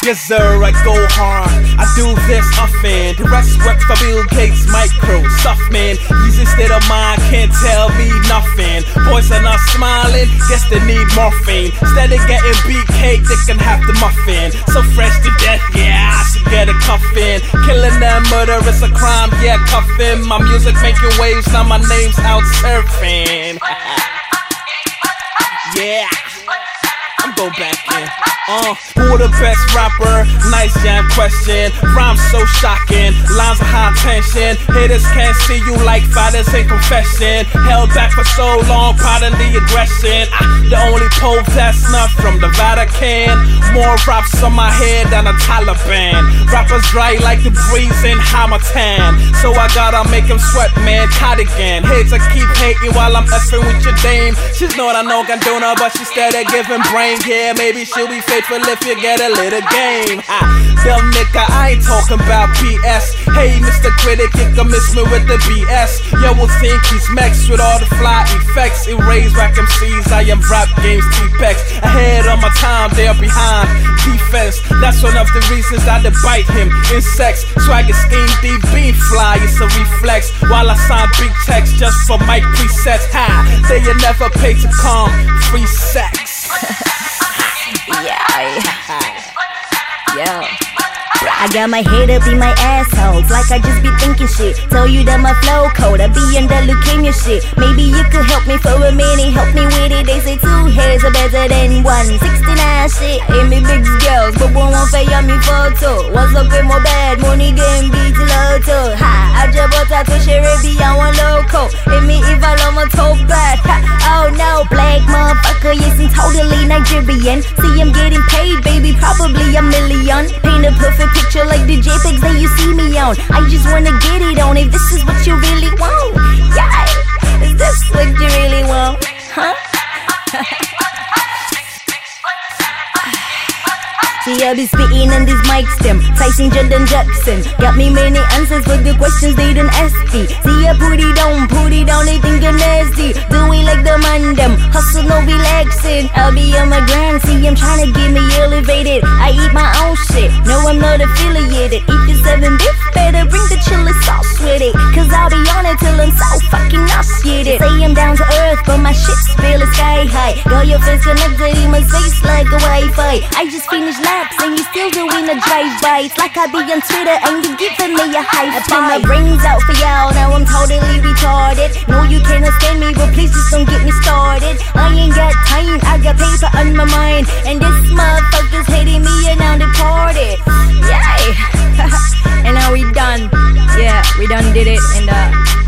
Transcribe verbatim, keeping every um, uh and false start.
Yes sir, I go hard, I do this often. The rest work for Bill Gates, Microsoft, man. Easy state of mind, can't tell me nothing. Boys are not smiling, guess they need morphine. Instead of getting beat cake, they can have the muffin. So fresh to death, yeah, I should get a coffin. Killing them, murder is a crime, yeah, cuffin. My music making waves, now my name's out surfing. Yeah, I'm going back in. Uh, who the best rapper? Nice jam question. Rhymes so shocking, lines of high tension. Haters can't see you like fathers in confession. Held back for so long, pardon the aggression. I, the only pope that's not from the Vatican. More raps on my head than a Taliban. Rappers dry like the breeze in Hamilton. So I gotta make him sweat, man, cardigan. Haters keep hating while I'm effing with your dame. She's not a no condona, but she's steady giving brain. Yeah, maybe she'll be faithful if you get a little game. Ha, dumb nigga, I ain't talking about P S. Hey, Mister Critic, you can miss me with the B S. Yo, will think he's mixed with all the fly effects. Erase rack M Cs, I am rap games T-Pex. Ahead on my time, they're behind defense. That's one of the reasons I did bite him. Insects, swagger scheme, deep beam fly, it's a reflex. While I sign big checks just for mic presets. Ha, they you never pay to come, free sex. Yeah, yeah. I got my head up in my asshole, like I just be thinking shit. Tell you that my flow cold, I be in the leukemia shit. Maybe you could help me for a minute, help me with it. They say two heads are better than one. sixty-nine shit, ain't me big girls, but one won't pay on me photo. What's up with my bad money, then beat loto. Ha, I just bought out to Caribbean, one loco. Hit me if I love my toe bad. Ha, oh no, black motherfucker, yes, I'm totally Nigerian. See, I'm getting paid, baby, probably a million. Paint a perfect picture like the JPEGs that you see me on. I just wanna get it on if this is what you really want. Yeah, is this what you really want? Huh? See, I be spitting on this mic stem, Tyson Jordan Jackson. Got me many answers for the questions they done ask me. See, I put it down, put it down, they think I'm nasty. Do it like the man them, hustle no relaxing. I'll be on my grind, see, I'm trying to get me elevated. I eat my own shit, no, I'm not affiliated. If you're seven beef, better bring the chili sauce with it. Cause I'll be on it till I'm so fucking nauseated. Say I'm down to earth, but my shit's feeling sky high. Got your face connected in my face like a Wi-Fi. I just finished and you still doing a drive-by. It's like I be on Twitter and you giving me a high five. I put my brains out for y'all, now I'm totally retarded. No, you cannot stand me, but please just don't get me started. I ain't got time, I got paper on my mind. And this motherfucker's hating me and now departed. Yay! And now we done. Yeah, we done did it. And uh